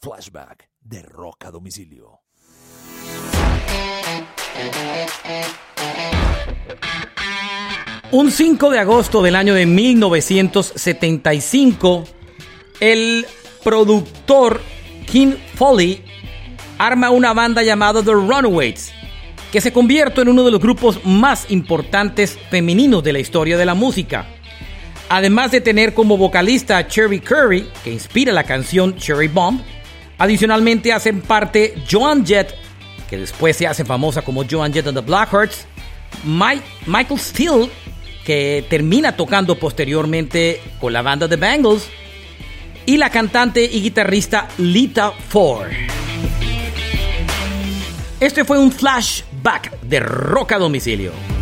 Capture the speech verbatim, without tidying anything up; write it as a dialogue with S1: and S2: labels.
S1: Flashback de Rock a Domicilio.
S2: Un cinco de agosto del año de mil novecientos setenta y cinco, el productor Ken Foley arma una banda llamada The Runaways, que se convierte en uno de los grupos más importantes femeninos de la historia de la música. Además de tener como vocalista a Cherie Currie, que inspira la canción Cherry Bomb, adicionalmente hacen parte Joan Jett, que después se hace famosa como Joan Jett and the Blackhearts, Mike, Michael Steele, que termina tocando posteriormente con la banda The Bangles, y la cantante y guitarrista Lita Ford. Este fue un flashback de Rock a Domicilio.